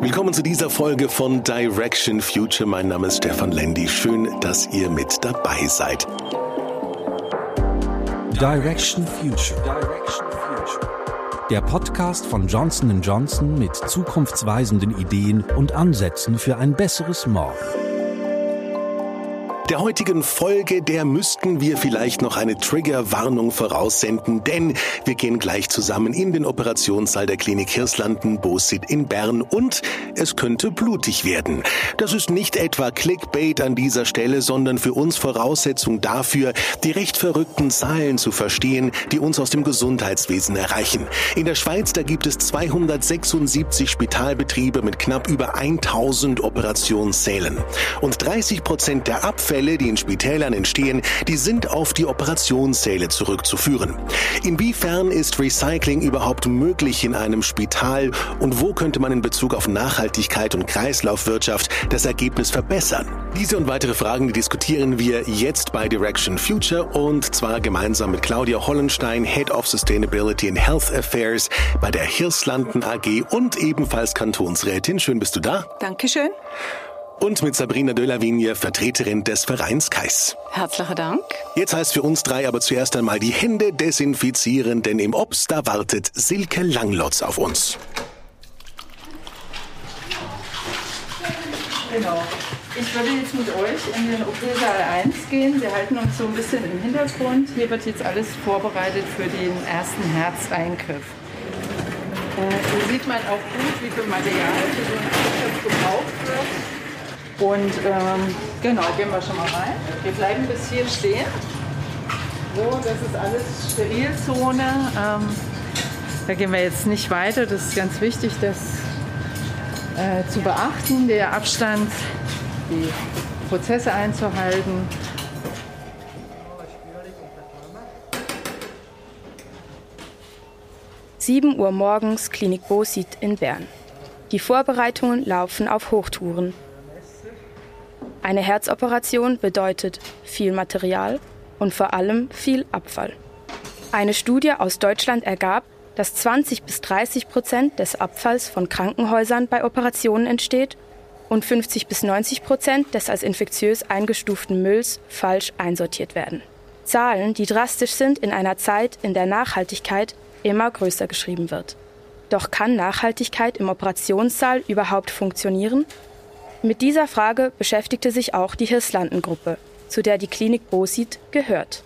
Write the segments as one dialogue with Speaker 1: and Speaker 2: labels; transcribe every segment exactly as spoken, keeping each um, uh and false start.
Speaker 1: Willkommen zu dieser Folge von Direction Future. Mein Name ist Stefan Lendi. Schön, dass ihr mit dabei seid.
Speaker 2: Direction Future. Der Podcast von Johnson and Johnson mit zukunftsweisenden Ideen und Ansätzen für ein besseres Morgen.
Speaker 1: Der heutigen Folge, der müssten wir vielleicht noch eine Triggerwarnung voraussenden, denn wir gehen gleich zusammen in den Operationssaal der Klinik Hirslanden-Bosit in Bern und es könnte blutig werden. Das ist nicht etwa Clickbait an dieser Stelle, sondern für uns Voraussetzung dafür, die recht verrückten Zahlen zu verstehen, die uns aus dem Gesundheitswesen erreichen. In der Schweiz, da gibt es zweihundertsechsundsiebzig Spitalbetriebe mit knapp über tausend Operationssälen. Und dreißig Prozent der Abfälle, die in Spitälern entstehen, die sind auf die Operationssäle zurückzuführen. Inwiefern ist Recycling überhaupt möglich in einem Spital und wo könnte man in Bezug auf Nachhaltigkeit und Kreislaufwirtschaft das Ergebnis verbessern? Diese und weitere Fragen, die diskutieren wir jetzt bei Direction Future und zwar gemeinsam mit Claudia Hollenstein, Head of Sustainability and Health Affairs bei der Hirslanden A G und ebenfalls Kantonsrätin. Schön, bist du da.
Speaker 3: Dankeschön.
Speaker 1: Und mit Sabrina de la Vigne, Vertreterin des Vereins Kais.
Speaker 3: Herzlichen Dank.
Speaker 1: Jetzt heißt für uns drei aber zuerst einmal die Hände desinfizieren, denn im Obst, da wartet Silke Langlotz auf uns.
Speaker 4: Genau. Ich würde jetzt mit euch in den O P-Saal eins gehen. Wir halten uns so ein bisschen im Hintergrund. Hier wird jetzt alles vorbereitet für den ersten Herzeingriff. Äh, hier sieht man auch gut, wie viel Material für so einen Eingriff gebraucht wird. Und ähm, genau, gehen wir schon mal rein. Wir bleiben bis hier stehen. So, das ist alles Sterilzone. Ähm, da gehen wir jetzt nicht weiter. Das ist ganz wichtig, das äh, zu beachten, der Abstand, die Prozesse einzuhalten.
Speaker 5: sieben Uhr morgens, Klinik Bosit in Bern. Die Vorbereitungen laufen auf Hochtouren. Eine Herzoperation bedeutet viel Material und vor allem viel Abfall. Eine Studie aus Deutschland ergab, dass zwanzig bis dreißig Prozent des Abfalls von Krankenhäusern bei Operationen entsteht und fünfzig bis neunzig Prozent des als infektiös eingestuften Mülls falsch einsortiert werden. Zahlen, die drastisch sind in einer Zeit, in der Nachhaltigkeit immer größer geschrieben wird. Doch kann Nachhaltigkeit im Operationssaal überhaupt funktionieren? Mit dieser Frage beschäftigte sich auch die Hirslanden-Gruppe, zu der die Klinik Bosit gehört.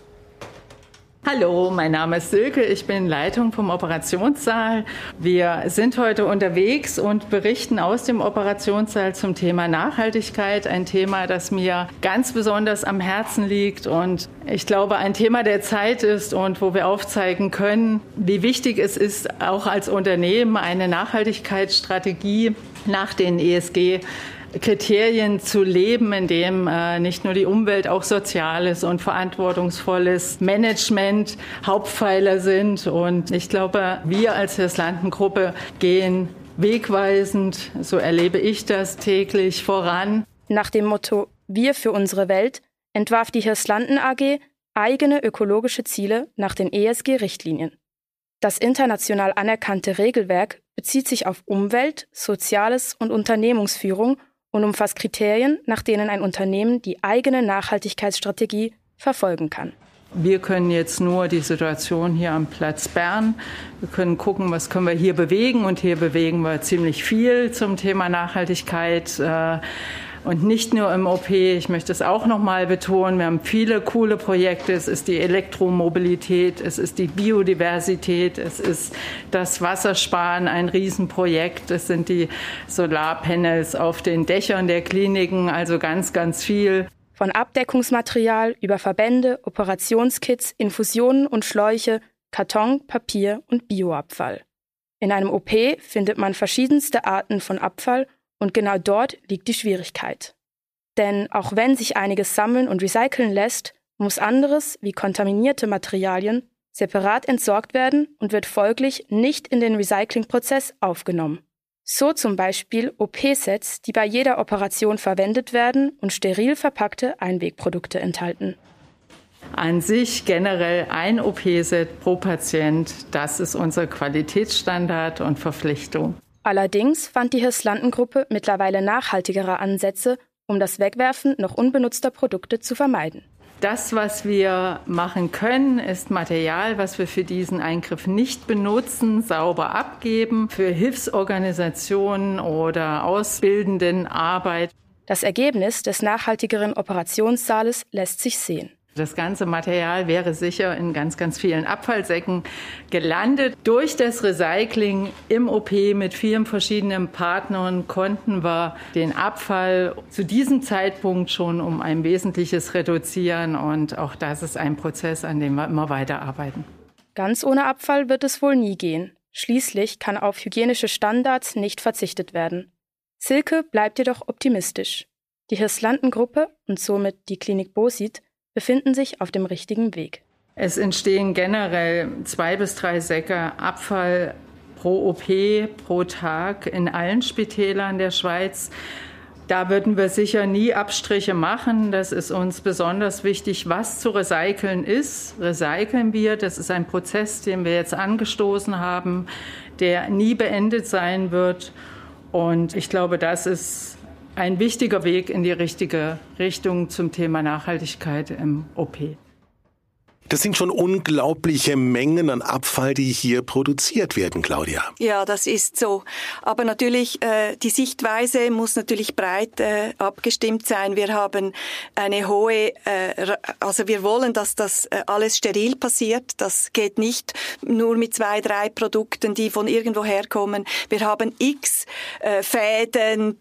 Speaker 4: Hallo, mein Name ist Silke, ich bin Leitung vom Operationssaal. Wir sind heute unterwegs und berichten aus dem Operationssaal zum Thema Nachhaltigkeit, ein Thema, das mir ganz besonders am Herzen liegt und ich glaube, ein Thema der Zeit ist und wo wir aufzeigen können, wie wichtig es ist, auch als Unternehmen eine Nachhaltigkeitsstrategie nach den E S G Kriterien zu leben, in dem äh, nicht nur die Umwelt, auch soziales und verantwortungsvolles Management Hauptpfeiler sind. Und ich glaube, wir als Hirslanden-Gruppe gehen wegweisend, so erlebe ich das täglich, voran.
Speaker 5: Nach dem Motto „Wir für unsere Welt“ entwarf die Hirslanden A G eigene ökologische Ziele nach den E S G-Richtlinien. Das international anerkannte Regelwerk bezieht sich auf Umwelt, Soziales und Unternehmensführung und umfasst Kriterien, nach denen ein Unternehmen die eigene Nachhaltigkeitsstrategie verfolgen kann.
Speaker 4: Wir können jetzt nur die Situation hier am Platz Bern, wir können gucken, was können wir hier bewegen und hier bewegen wir ziemlich viel zum Thema Nachhaltigkeit. Und nicht nur im O P, ich möchte es auch noch mal betonen, wir haben viele coole Projekte. Es ist die Elektromobilität, es ist die Biodiversität, es ist das Wassersparen, ein Riesenprojekt. Es sind die Solarpanels auf den Dächern der Kliniken, also ganz, ganz viel.
Speaker 5: Von Abdeckungsmaterial über Verbände, Operationskits, Infusionen und Schläuche, Karton, Papier und Bioabfall. In einem O P findet man verschiedenste Arten von Abfall und genau dort liegt die Schwierigkeit. Denn auch wenn sich einiges sammeln und recyceln lässt, muss anderes, wie kontaminierte Materialien, separat entsorgt werden und wird folglich nicht in den Recyclingprozess aufgenommen. So zum Beispiel O P-Sets, die bei jeder Operation verwendet werden und steril verpackte Einwegprodukte enthalten.
Speaker 4: An sich generell ein O P-Set pro Patient, das ist unser Qualitätsstandard und Verpflichtung.
Speaker 5: Allerdings fand die Hirslanden-Gruppe mittlerweile nachhaltigere Ansätze, um das Wegwerfen noch unbenutzter Produkte zu vermeiden.
Speaker 4: Das, was wir machen können, ist Material, was wir für diesen Eingriff nicht benutzen, sauber abgeben, für Hilfsorganisationen oder ausbildenden Arbeit.
Speaker 5: Das Ergebnis des nachhaltigeren Operationssaales lässt sich sehen.
Speaker 4: Das ganze Material wäre sicher in ganz, ganz vielen Abfallsäcken gelandet. Durch das Recycling im O P mit vielen verschiedenen Partnern konnten wir den Abfall zu diesem Zeitpunkt schon um ein Wesentliches reduzieren. Und auch das ist ein Prozess, an dem wir immer weiterarbeiten.
Speaker 5: Ganz ohne Abfall wird es wohl nie gehen. Schließlich kann auf hygienische Standards nicht verzichtet werden. Silke bleibt jedoch optimistisch. Die Hirslanden-Gruppe und somit die Klinik Bosit befinden sich auf dem richtigen Weg.
Speaker 4: Es entstehen generell zwei bis drei Säcke Abfall pro O P pro Tag in allen Spitälern der Schweiz. Da würden wir sicher nie Abstriche machen. Das ist uns besonders wichtig. Was zu recyceln ist, recyceln wir. Das ist ein Prozess, den wir jetzt angestoßen haben, der nie beendet sein wird. Und ich glaube, das ist ein wichtiger Weg in die richtige Richtung zum Thema Nachhaltigkeit im O P.
Speaker 1: Das sind schon unglaubliche Mengen an Abfall, die hier produziert werden, Claudia.
Speaker 3: Ja, das ist so. Aber natürlich, äh, die Sichtweise muss natürlich breit äh, abgestimmt sein. Wir haben eine hohe, äh, also wir wollen, dass das äh, alles steril passiert. Das geht nicht nur mit zwei, drei Produkten, die von irgendwo herkommen. Wir haben x äh, Fäden,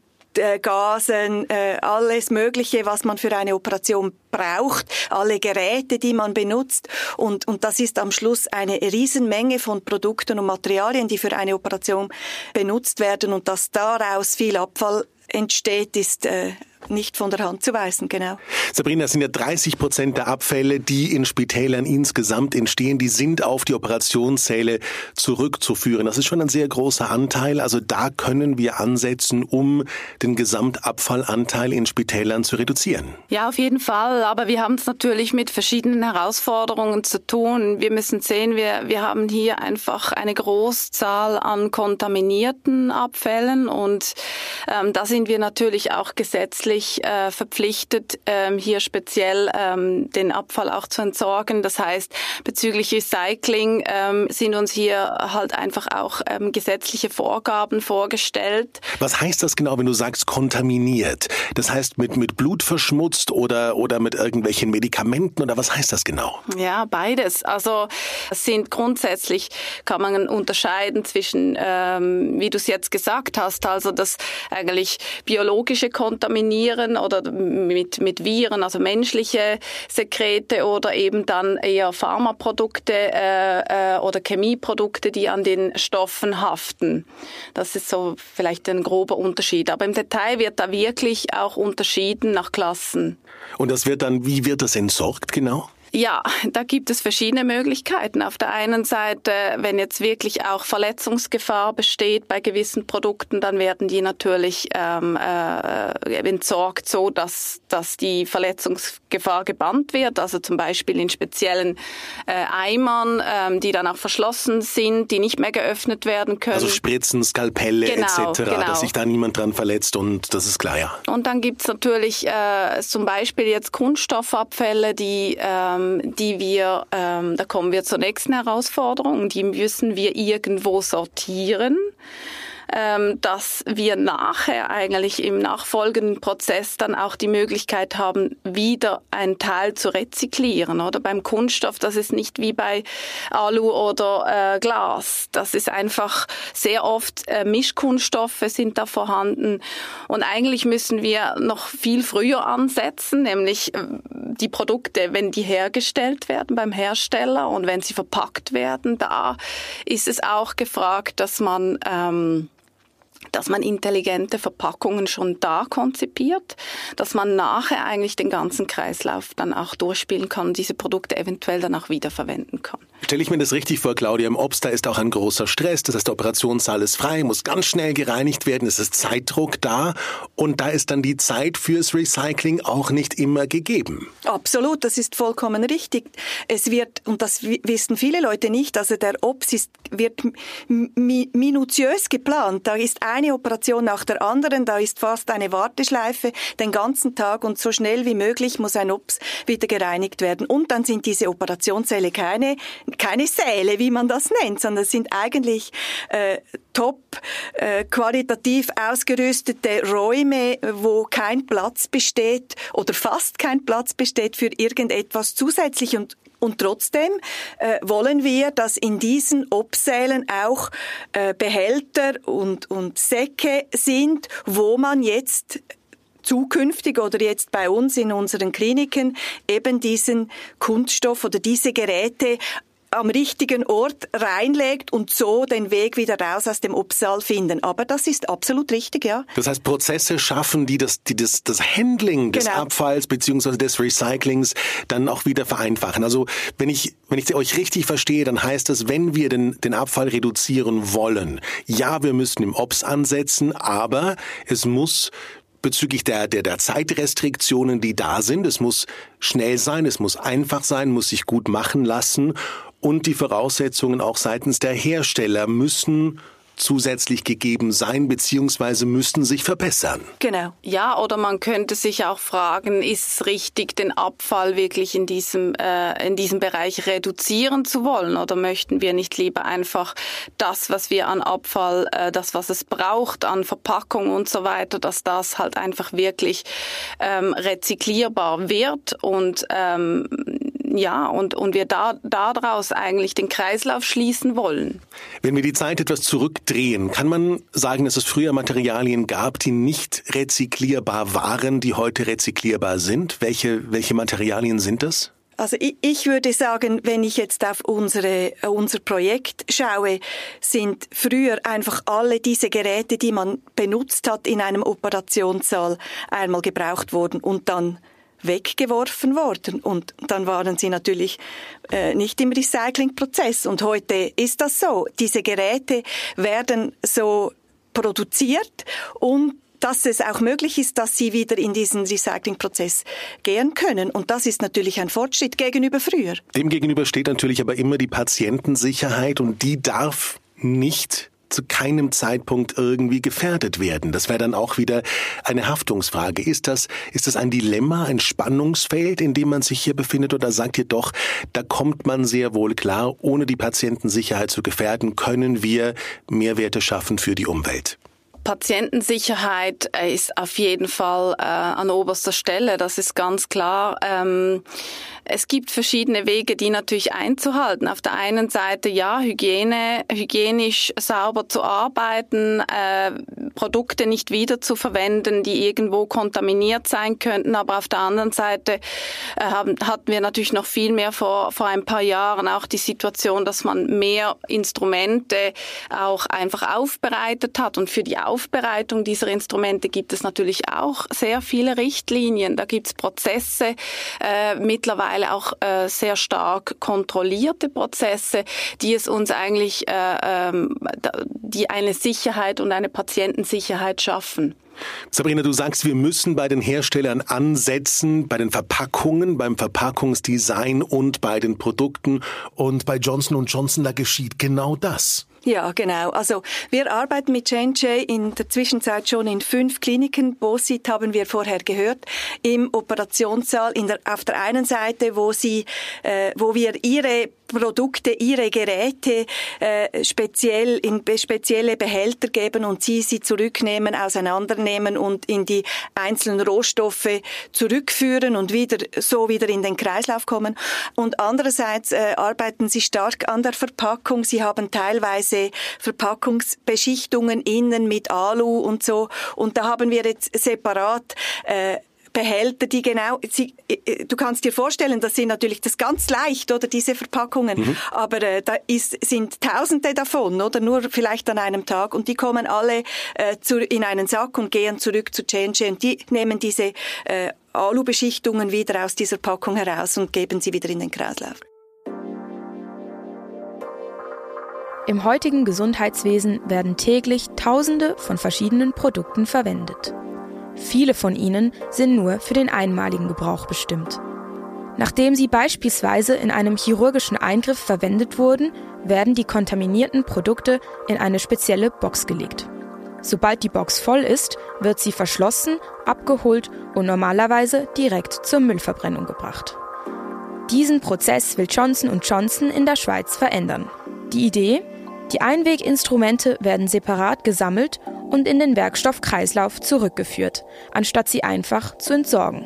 Speaker 3: Gasen, äh, alles Mögliche, was man für eine Operation braucht, alle Geräte, die man benutzt. Und, und das ist am Schluss eine Riesenmenge von Produkten und Materialien, die für eine Operation benutzt werden. Und dass daraus viel Abfall entsteht, ist äh, nicht von der Hand zu weisen, genau.
Speaker 1: Sabrina, das sind ja dreißig Prozent der Abfälle, die in Spitälern insgesamt entstehen, die sind auf die Operationssäle zurückzuführen. Das ist schon ein sehr großer Anteil. Also da können wir ansetzen, um den Gesamtabfallanteil in Spitälern zu reduzieren.
Speaker 6: Ja, auf jeden Fall. Aber wir haben es natürlich mit verschiedenen Herausforderungen zu tun. Wir müssen sehen, wir, wir haben hier einfach eine Großzahl an kontaminierten Abfällen und ähm, da sind wir natürlich auch gesetzlich Äh, verpflichtet, ähm, hier speziell ähm, den Abfall auch zu entsorgen. Das heißt, bezüglich Recycling ähm, sind uns hier halt einfach auch ähm, gesetzliche Vorgaben vorgestellt.
Speaker 1: Was heißt das genau, wenn du sagst kontaminiert? Das heißt mit, mit Blut verschmutzt oder, oder mit irgendwelchen Medikamenten oder was heißt das genau?
Speaker 6: Ja, beides. Also es sind grundsätzlich, kann man unterscheiden zwischen, ähm, wie du es jetzt gesagt hast, also das eigentlich biologische Kontaminieren oder mit, mit Viren, also menschliche Sekrete oder eben dann eher Pharmaprodukte äh, äh, oder Chemieprodukte, die an den Stoffen haften. Das ist so vielleicht ein grober Unterschied. Aber im Detail wird da wirklich auch unterschieden nach Klassen.
Speaker 1: Und das wird dann, wie wird das entsorgt genau?
Speaker 6: Ja, da gibt es verschiedene Möglichkeiten. Auf der einen Seite, wenn jetzt wirklich auch Verletzungsgefahr besteht bei gewissen Produkten, dann werden die natürlich ähm, äh, entsorgt, so dass, dass die Verletzungsgefahr gebannt wird. Also zum Beispiel in speziellen äh, Eimern, ähm, die dann auch verschlossen sind, die nicht mehr geöffnet werden können.
Speaker 1: Also Spritzen, Skalpelle
Speaker 6: genau,
Speaker 1: et cetera,
Speaker 6: genau.
Speaker 1: Dass sich da niemand dran verletzt und das ist klar, ja.
Speaker 6: Und dann gibt's natürlich äh, zum Beispiel jetzt Kunststoffabfälle, die ähm, die wir, ähm, da kommen wir zur nächsten Herausforderung, die müssen wir irgendwo sortieren, ähm, dass wir nachher eigentlich im nachfolgenden Prozess dann auch die Möglichkeit haben, wieder einen Teil zu rezyklieren. Oder beim Kunststoff, das ist nicht wie bei Alu oder äh, Glas. Das ist einfach sehr oft äh, Mischkunststoffe sind da vorhanden. Und eigentlich müssen wir noch viel früher ansetzen, nämlich äh, die Produkte, wenn die hergestellt werden beim Hersteller und wenn sie verpackt werden, da ist es auch gefragt, dass man ähm, dass man intelligente Verpackungen schon da konzipiert, dass man nachher eigentlich den ganzen Kreislauf dann auch durchspielen kann und diese Produkte eventuell dann auch wiederverwenden kann.
Speaker 1: Stelle ich mir das richtig vor, Claudia, im Obst, da ist auch ein großer Stress, das heißt, der Operationssaal ist frei, muss ganz schnell gereinigt werden, es ist Zeitdruck da und da ist dann die Zeit fürs Recycling auch nicht immer gegeben.
Speaker 3: Absolut, das ist vollkommen richtig. Es wird, und das wissen viele Leute nicht, also der Obst ist, wird mi- minutiös geplant, da ist eine Operation nach der anderen, da ist fast eine Warteschleife den ganzen Tag und so schnell wie möglich muss ein Obst wieder gereinigt werden. Und dann sind diese Operationssäle keine, keine Säle, wie man das nennt, sondern es sind eigentlich äh, top äh, qualitativ ausgerüstete Räume, wo kein Platz besteht oder fast kein Platz besteht für irgendetwas zusätzlich. Und Und trotzdem äh, wollen wir, dass in diesen Obstsälen auch äh, Behälter und, und Säcke sind, wo man jetzt zukünftig oder jetzt bei uns in unseren Kliniken eben diesen Kunststoff oder diese Geräte am richtigen Ort reinlegt und so den Weg wieder raus aus dem Obstsaal finden. Aber das ist absolut richtig, ja.
Speaker 1: Das heißt, Prozesse schaffen, die das, die das, das Handling des genau. Abfalls beziehungsweise des Recyclings dann auch wieder vereinfachen. Also wenn ich, wenn ich euch richtig verstehe, dann heißt das, wenn wir den, den Abfall reduzieren wollen, ja, wir müssen im Obst ansetzen, aber es muss bezüglich der, der, der Zeitrestriktionen, die da sind, es muss schnell sein, es muss einfach sein, muss sich gut machen lassen. Und die Voraussetzungen auch seitens der Hersteller müssen zusätzlich gegeben sein bzw. müssten sich verbessern.
Speaker 6: Genau. Ja, oder man könnte sich auch fragen, ist es richtig, den Abfall wirklich in diesem äh, in diesem Bereich reduzieren zu wollen, oder möchten wir nicht lieber einfach das, was wir an Abfall, äh, das, was es braucht an Verpackung und so weiter, dass das halt einfach wirklich ähm, rezyklierbar wird und ähm, ja, und, und wir da, daraus eigentlich den Kreislauf schließen wollen.
Speaker 1: Wenn wir die Zeit etwas zurückdrehen, kann man sagen, dass es früher Materialien gab, die nicht rezyklierbar waren, die heute rezyklierbar sind? Welche, welche Materialien sind das?
Speaker 3: Also ich, ich würde sagen, wenn ich jetzt auf unsere, unser Projekt schaue, sind früher einfach alle diese Geräte, die man benutzt hat in einem Operationssaal, einmal gebraucht worden und dann weggeworfen worden und dann waren sie natürlich äh, nicht im Recyclingprozess und heute ist das so. Diese Geräte werden so produziert und dass es auch möglich ist, dass sie wieder in diesen Recyclingprozess gehen können. Und das ist natürlich ein Fortschritt gegenüber früher.
Speaker 1: Demgegenüber steht natürlich aber immer die Patientensicherheit und die darf nicht zu keinem Zeitpunkt irgendwie gefährdet werden. Das wäre dann auch wieder eine Haftungsfrage. Ist das, ist das ein Dilemma, ein Spannungsfeld, in dem man sich hier befindet, oder sagt ihr doch, da kommt man sehr wohl klar, ohne die Patientensicherheit zu gefährden, können wir Mehrwerte schaffen für die Umwelt?
Speaker 6: Patientensicherheit ist auf jeden Fall äh, an oberster Stelle, das ist ganz klar. Ähm, es gibt verschiedene Wege, die natürlich einzuhalten. Auf der einen Seite, ja, Hygiene, hygienisch sauber zu arbeiten, äh, Produkte nicht wieder zu verwenden, die irgendwo kontaminiert sein könnten. Aber auf der anderen Seite äh, haben, hatten wir natürlich noch viel mehr vor, vor ein paar Jahren auch die Situation, dass man mehr Instrumente auch einfach aufbereitet hat. Und für die Aufbereitung dieser Instrumente gibt es natürlich auch sehr viele Richtlinien. Da gibt es Prozesse, äh, mittlerweile auch äh, sehr stark kontrollierte Prozesse, die es uns eigentlich, äh, ähm, die eine Sicherheit und eine Patientensicherheit schaffen.
Speaker 1: Sabrina, du sagst, wir müssen bei den Herstellern ansetzen, bei den Verpackungen, beim Verpackungsdesign und bei den Produkten. Und bei Johnson und Johnson, da geschieht genau das.
Speaker 3: Ja, genau. Also wir arbeiten mit J and J in der Zwischenzeit schon in fünf Kliniken. Bosit haben wir vorher gehört, im Operationssaal in der, auf der einen Seite, wo sie, äh, wo wir ihre Produkte, ihre Geräte äh, speziell in spezielle Behälter geben und sie sie zurücknehmen, auseinandernehmen und in die einzelnen Rohstoffe zurückführen und wieder so wieder in den Kreislauf kommen. Und andererseits äh, arbeiten sie stark an der Verpackung. Sie haben teilweise Verpackungsbeschichtungen innen mit Alu und so. Und da haben wir jetzt separat äh, Behälter, die genau, sie, du kannst dir vorstellen, das sind natürlich das ganz leicht, oder diese Verpackungen, mhm. aber äh, da ist, sind Tausende davon, oder nur vielleicht an einem Tag, und die kommen alle äh, zu, in einen Sack und gehen zurück zu Change, und die nehmen diese äh, Alubeschichtungen wieder aus dieser Packung heraus und geben sie wieder in den Kreislauf.
Speaker 5: Im heutigen Gesundheitswesen werden täglich Tausende von verschiedenen Produkten verwendet. Viele von ihnen sind nur für den einmaligen Gebrauch bestimmt. Nachdem sie beispielsweise in einem chirurgischen Eingriff verwendet wurden, werden die kontaminierten Produkte in eine spezielle Box gelegt. Sobald die Box voll ist, wird sie verschlossen, abgeholt und normalerweise direkt zur Müllverbrennung gebracht. Diesen Prozess will Johnson und Johnson in der Schweiz verändern. Die Idee? Die Einweginstrumente werden separat gesammelt und in den Werkstoffkreislauf zurückgeführt, anstatt sie einfach zu entsorgen.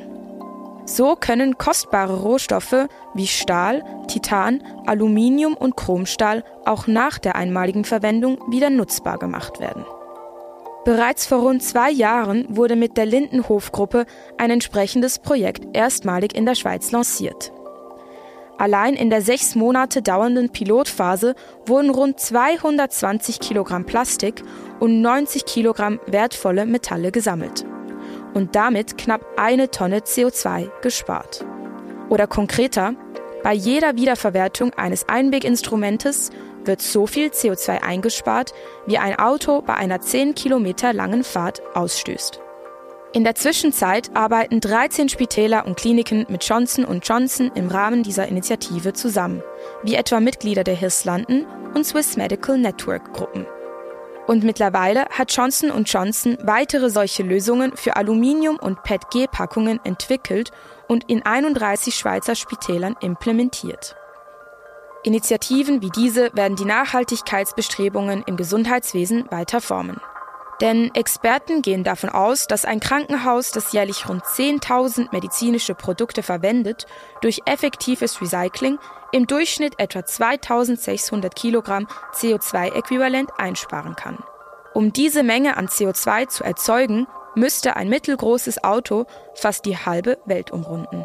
Speaker 5: So können kostbare Rohstoffe wie Stahl, Titan, Aluminium und Chromstahl auch nach der einmaligen Verwendung wieder nutzbar gemacht werden. Bereits vor rund zwei Jahren wurde mit der Lindenhof-Gruppe ein entsprechendes Projekt erstmalig in der Schweiz lanciert. Allein in der sechs Monate dauernden Pilotphase wurden rund zweihundertzwanzig Kilogramm Plastik und neunzig Kilogramm wertvolle Metalle gesammelt. Und damit knapp eine Tonne C O zwei gespart. Oder konkreter, bei jeder Wiederverwertung eines Einweginstrumentes wird so viel C O zwei eingespart, wie ein Auto bei einer zehn Kilometer langen Fahrt ausstößt. In der Zwischenzeit arbeiten dreizehn Spitäler und Kliniken mit Johnson und Johnson im Rahmen dieser Initiative zusammen, wie etwa Mitglieder der Hirslanden und Swiss Medical Network Gruppen. Und mittlerweile hat Johnson und Johnson weitere solche Lösungen für Aluminium- und P E T G-Packungen entwickelt und in einunddreißig Schweizer Spitälern implementiert. Initiativen wie diese werden die Nachhaltigkeitsbestrebungen im Gesundheitswesen weiter formen. Denn Experten gehen davon aus, dass ein Krankenhaus, das jährlich rund zehntausend medizinische Produkte verwendet, durch effektives Recycling im Durchschnitt etwa zweitausendsechshundert Kilogramm C O zwei Äquivalent einsparen kann. Um diese Menge an C O zwei zu erzeugen, müsste ein mittelgroßes Auto fast die halbe Welt umrunden.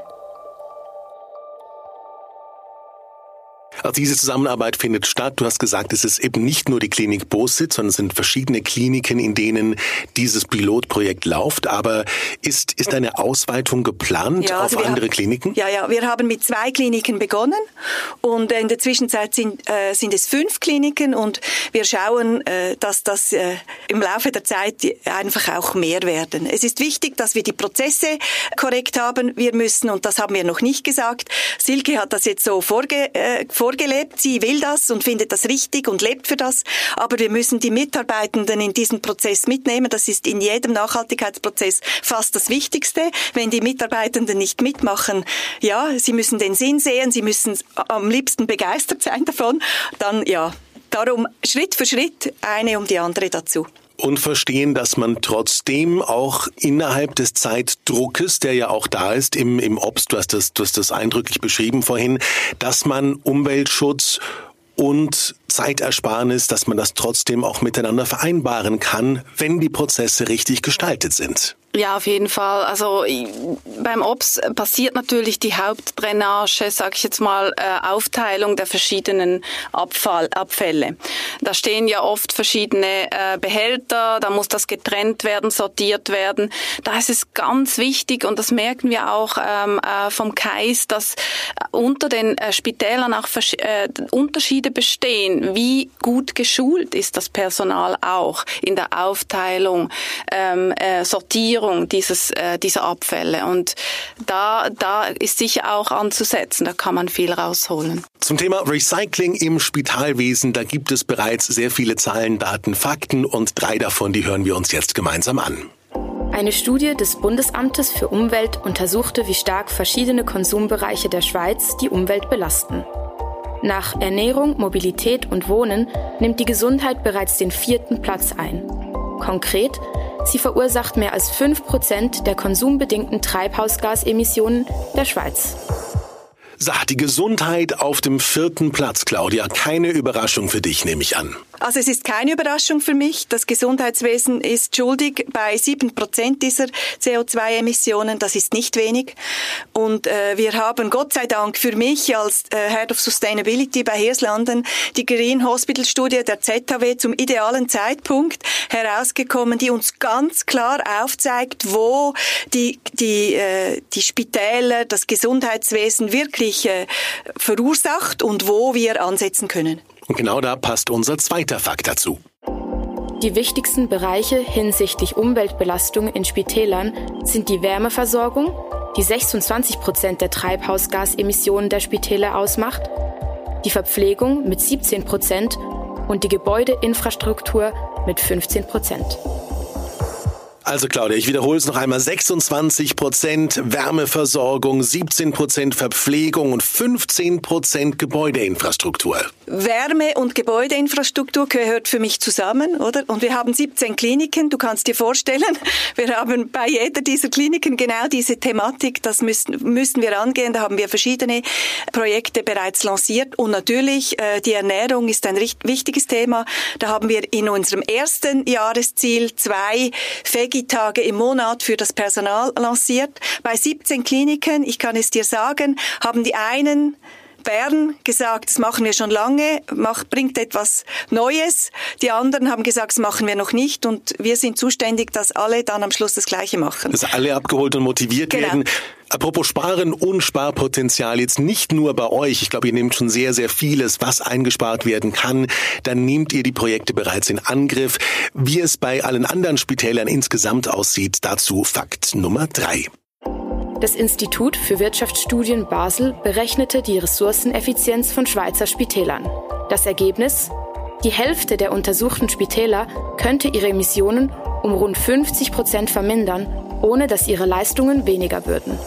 Speaker 1: Also diese Zusammenarbeit findet statt. Du hast gesagt, es ist eben nicht nur die Klinik Bosit, sondern es sind verschiedene Kliniken, in denen dieses Pilotprojekt läuft. Aber ist, ist eine Ausweitung geplant ja, also auf andere
Speaker 3: haben,
Speaker 1: Kliniken?
Speaker 3: Ja, ja, wir haben mit zwei Kliniken begonnen und in der Zwischenzeit sind, äh, sind es fünf Kliniken und wir schauen, äh, dass das äh, im Laufe der Zeit einfach auch mehr werden. Es ist wichtig, dass wir die Prozesse korrekt haben. Wir müssen, und das haben wir noch nicht gesagt, Silke hat das jetzt so vorge, äh, vorgelebt. Sie will das und findet das richtig und lebt für das. Aber wir müssen die Mitarbeitenden in diesen Prozess mitnehmen. Das ist in jedem Nachhaltigkeitsprozess fast das Wichtigste. Wenn die Mitarbeitenden nicht mitmachen, ja, sie müssen den Sinn sehen, sie müssen am liebsten begeistert sein davon, dann ja, darum Schritt für Schritt eine um die andere dazu.
Speaker 1: Und verstehen, dass man trotzdem auch innerhalb des Zeitdruckes, der ja auch da ist im, im Obst, du hast das, du hast das eindrücklich beschrieben vorhin, dass man Umweltschutz und Zeitersparnis, dass man das trotzdem auch miteinander vereinbaren kann, wenn die Prozesse richtig gestaltet sind.
Speaker 6: Ja, auf jeden Fall. Also beim Obst passiert natürlich die Hauptdrainage, sag ich jetzt mal, äh, Aufteilung der verschiedenen Abfall, Abfälle. Da stehen ja oft verschiedene äh, Behälter, da muss das getrennt werden, sortiert werden. Da ist es ganz wichtig, und das merken wir auch ähm, äh, vom K A I S, dass unter den äh, Spitälern auch Versch- äh, Unterschiede bestehen. Wie gut geschult ist das Personal auch in der Aufteilung, ähm, äh, Sortierung dieses, äh, dieser Abfälle. Und da, da ist sicher auch anzusetzen, da kann man viel rausholen.
Speaker 1: Zum Thema Recycling im Spitalwesen, da gibt es bereits sehr viele Zahlen, Daten, Fakten, und drei davon, die hören wir uns jetzt gemeinsam an.
Speaker 5: Eine Studie des Bundesamtes für Umwelt untersuchte, wie stark verschiedene Konsumbereiche der Schweiz die Umwelt belasten. Nach Ernährung, Mobilität und Wohnen nimmt die Gesundheit bereits den vierten Platz ein. Konkret, sie verursacht mehr als fünf Prozent der konsumbedingten Treibhausgasemissionen der Schweiz.
Speaker 1: So, die Gesundheit auf dem vierten Platz, Claudia. Keine Überraschung für dich, nehme ich an.
Speaker 3: Also es ist keine Überraschung für mich. Das Gesundheitswesen ist schuldig bei sieben Prozent dieser C O zwei Emissionen. Das ist nicht wenig. Und äh, wir haben Gott sei Dank für mich als äh, Head of Sustainability bei Hirslanden die Green Hospital Studie der Z H W zum idealen Zeitpunkt herausgekommen, die uns ganz klar aufzeigt, wo die, die, äh, die Spitäler, das Gesundheitswesen wirklich äh, verursacht und wo wir ansetzen können.
Speaker 1: Und genau da passt unser zweiter Fakt dazu.
Speaker 5: Die wichtigsten Bereiche hinsichtlich Umweltbelastung in Spitälern sind die Wärmeversorgung, die sechsundzwanzig Prozent der Treibhausgasemissionen der Spitäler ausmacht, die Verpflegung mit siebzehn Prozent und die Gebäudeinfrastruktur mit fünfzehn Prozent.
Speaker 1: Also Claudia, ich wiederhole es noch einmal. sechsundzwanzig Prozent Wärmeversorgung, siebzehn Prozent Verpflegung und fünfzehn Prozent Gebäudeinfrastruktur.
Speaker 3: Wärme- und Gebäudeinfrastruktur gehört für mich zusammen, oder? Und wir haben siebzehn Kliniken. Du kannst dir vorstellen, wir haben bei jeder dieser Kliniken genau diese Thematik. Das müssen, müssen wir angehen. Da haben wir verschiedene Projekte bereits lanciert. Und natürlich, äh, die Ernährung ist ein richtig wichtiges Thema. Da haben wir in unserem ersten Jahresziel zwei Veggie-Tage im Monat für das Personal lanciert. Bei siebzehn Kliniken, ich kann es dir sagen, haben die einen Bern gesagt, das machen wir schon lange, macht, bringt etwas Neues. Die anderen haben gesagt, das machen wir noch nicht. Und wir sind zuständig, dass alle dann am Schluss das Gleiche machen.
Speaker 1: Dass alle abgeholt und motiviert genau. werden. Apropos Sparen und Sparpotenzial, jetzt nicht nur bei euch. Ich glaube, ihr nehmt schon sehr, sehr vieles, was eingespart werden kann. Dann nehmt ihr die Projekte bereits in Angriff. Wie es bei allen anderen Spitälern insgesamt aussieht, dazu Fakt Nummer drei.
Speaker 5: Das Institut für Wirtschaftsstudien Basel berechnete die Ressourceneffizienz von Schweizer Spitälern. Das Ergebnis? Die Hälfte der untersuchten Spitäler könnte ihre Emissionen um rund fünfzig Prozent vermindern, ohne dass ihre Leistungen weniger würden.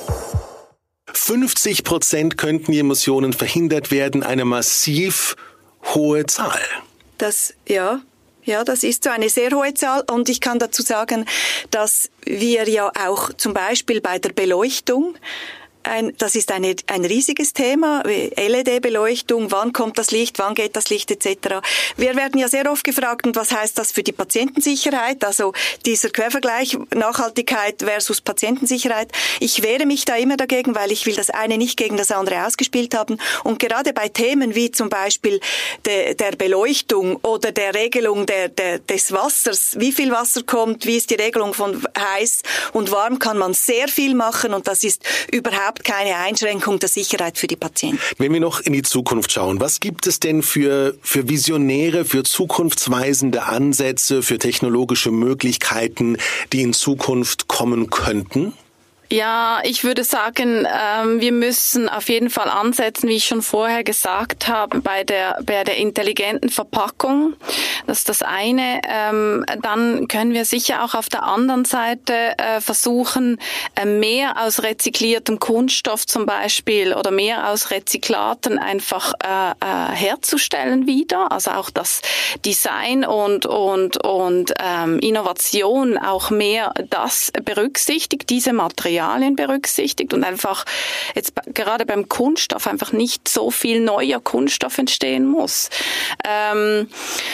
Speaker 1: fünfzig Prozent könnten die Emissionen verhindert werden, eine massiv hohe Zahl.
Speaker 3: Das, ja... Ja, das ist so eine sehr hohe Zahl und ich kann dazu sagen, dass wir ja auch zum Beispiel bei der Beleuchtung, ein, das ist eine, ein riesiges Thema, L E D-Beleuchtung, wann kommt das Licht, wann geht das Licht et cetera. Wir werden ja sehr oft gefragt, und was heißt das für die Patientensicherheit, also dieser Quervergleich Nachhaltigkeit versus Patientensicherheit. Ich wehre mich da immer dagegen, weil ich will das eine nicht gegen das andere ausgespielt haben und gerade bei Themen wie zum Beispiel de, der Beleuchtung oder der Regelung der, der, des Wassers, wie viel Wasser kommt, wie ist die Regelung von heiß und warm, kann man sehr viel machen und das ist überhaupt keine Einschränkung der Sicherheit für die Patienten.
Speaker 1: Wenn wir noch in die Zukunft schauen, was gibt es denn für, für Visionäre, für zukunftsweisende Ansätze, für technologische Möglichkeiten, die in Zukunft kommen könnten?
Speaker 6: Ja, ich würde sagen, ähm, wir müssen auf jeden Fall ansetzen, wie ich schon vorher gesagt habe, bei der bei der intelligenten Verpackung. Das ist das eine. Ähm, dann können wir sicher auch auf der anderen Seite äh, versuchen, äh, mehr aus rezykliertem Kunststoff zum Beispiel oder mehr aus Rezyklaten einfach äh, äh, herzustellen wieder. Also auch das Design und und und ähm, Innovation auch mehr das berücksichtigt, diese Materialien berücksichtigt und einfach jetzt gerade beim Kunststoff einfach nicht so viel neuer Kunststoff entstehen muss. Ähm,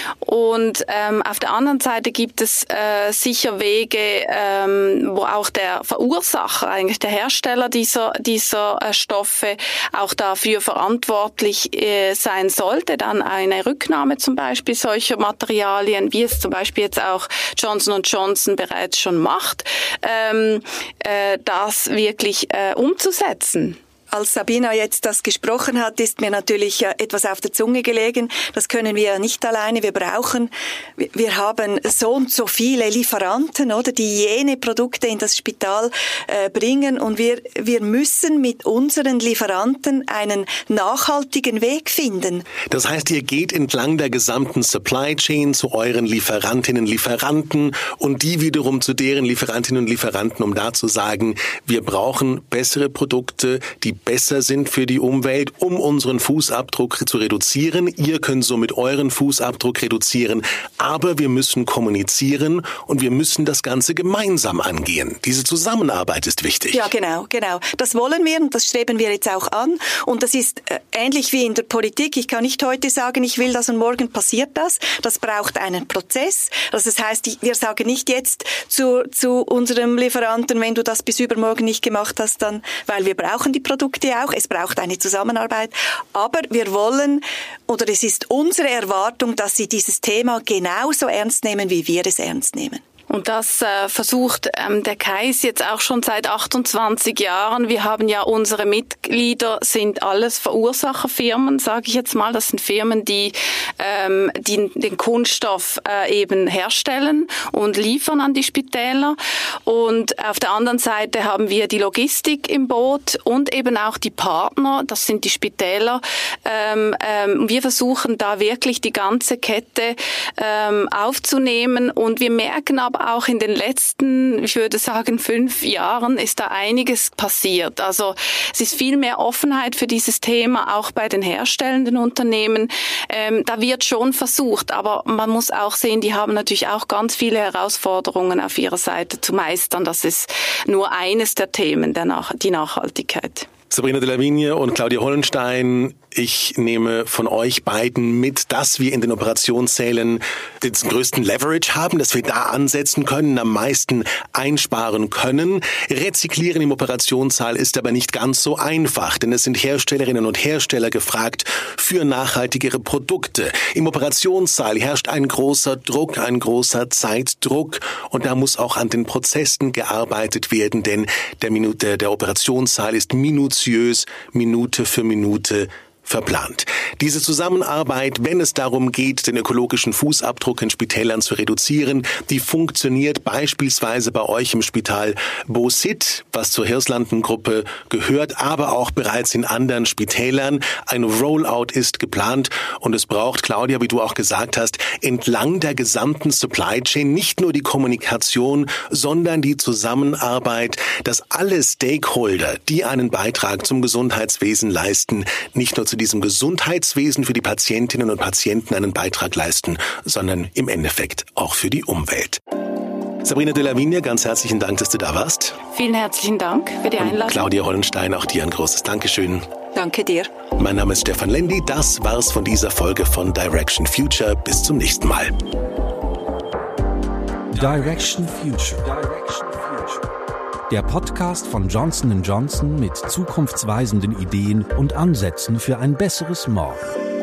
Speaker 6: und ähm, auf der anderen Seite gibt es äh, sicher Wege, ähm, wo auch der Verursacher, eigentlich der Hersteller dieser dieser äh, Stoffe auch dafür verantwortlich äh, sein sollte, dann eine Rücknahme zum Beispiel solcher Materialien, wie es zum Beispiel jetzt auch Johnson und Johnson bereits schon macht, ähm, äh, das wirklich äh, umzusetzen.
Speaker 3: Als Sabina jetzt das gesprochen hat, ist mir natürlich etwas auf der Zunge gelegen. Das können wir ja nicht alleine. Wir brauchen, wir haben so und so viele Lieferanten, oder, die jene Produkte in das Spital äh, bringen. Und wir, wir müssen mit unseren Lieferanten einen nachhaltigen Weg finden.
Speaker 1: Das heißt, ihr geht entlang der gesamten Supply Chain zu euren Lieferantinnen, Lieferanten und die wiederum zu deren Lieferantinnen und Lieferanten, um da zu sagen, wir brauchen bessere Produkte, die besser sind für die Umwelt, um unseren Fußabdruck zu reduzieren. Ihr könnt somit euren Fußabdruck reduzieren. Aber wir müssen kommunizieren und wir müssen das Ganze gemeinsam angehen. Diese Zusammenarbeit ist wichtig.
Speaker 3: Ja, genau, genau. Das wollen wir und das streben wir jetzt auch an. Und das ist äh, ähnlich wie in der Politik. Ich kann nicht heute sagen, ich will das und morgen passiert das. Das braucht einen Prozess. Also das heißt, ich, wir sagen nicht jetzt zu, zu unserem Lieferanten, wenn du das bis übermorgen nicht gemacht hast, dann, weil wir brauchen die Produkte auch, es braucht eine Zusammenarbeit, aber wir wollen, oder es ist unsere Erwartung, dass sie dieses Thema genauso ernst nehmen, wie wir es ernst nehmen.
Speaker 6: Und das äh, versucht ähm, der K A I S jetzt auch schon seit achtundzwanzig Jahren. Wir haben ja unsere Mitglieder, sind alles Verursacherfirmen, sage ich jetzt mal. Das sind Firmen, die, ähm, die den Kunststoff äh, eben herstellen und liefern an die Spitäler. Und auf der anderen Seite haben wir die Logistik im Boot und eben auch die Partner, das sind die Spitäler. Ähm, ähm, wir versuchen da wirklich die ganze Kette ähm, aufzunehmen und wir merken aber auch in den letzten, ich würde sagen, fünf Jahren ist da einiges passiert. Also es ist viel mehr Offenheit für dieses Thema, auch bei den herstellenden Unternehmen. Ähm, da wird schon versucht, aber man muss auch sehen, die haben natürlich auch ganz viele Herausforderungen auf ihrer Seite zu meistern. Das ist nur eines der Themen, der Nach- die Nachhaltigkeit.
Speaker 1: Sabrina Della Vigne und Claudia Hollenstein, ich nehme von euch beiden mit, dass wir in den Operationssälen den größten Leverage haben, dass wir da ansetzen können, am meisten einsparen können. Rezyklieren im Operationssaal ist aber nicht ganz so einfach, denn es sind Herstellerinnen und Hersteller gefragt für nachhaltigere Produkte. Im Operationssaal herrscht ein großer Druck, ein großer Zeitdruck und da muss auch an den Prozessen gearbeitet werden, denn der, Minute, der Operationssaal ist minutiös, Minute für Minute verplant. Diese Zusammenarbeit, wenn es darum geht, den ökologischen Fußabdruck in Spitälern zu reduzieren, die funktioniert beispielsweise bei euch im Spital Bosit, was zur Hirslanden-Gruppe gehört, aber auch bereits in anderen Spitälern. Ein Rollout ist geplant und es braucht, Claudia, wie du auch gesagt hast, entlang der gesamten Supply Chain nicht nur die Kommunikation, sondern die Zusammenarbeit, dass alle Stakeholder, die einen Beitrag zum Gesundheitswesen leisten, nicht nur zu diesem Gesundheitswesen für die Patientinnen und Patienten einen Beitrag leisten, sondern im Endeffekt auch für die Umwelt. Sabrina Della Vigne, ganz herzlichen Dank, dass du da warst.
Speaker 6: Vielen herzlichen Dank für die Einladung.
Speaker 1: Und Claudia Hollenstein, auch dir ein großes Dankeschön.
Speaker 3: Danke dir.
Speaker 1: Mein Name ist Stefan Lendi, das war's von dieser Folge von Direction Future. Bis zum nächsten Mal.
Speaker 2: Direction Future. Der Podcast von Johnson and Johnson mit zukunftsweisenden Ideen und Ansätzen für ein besseres Morgen.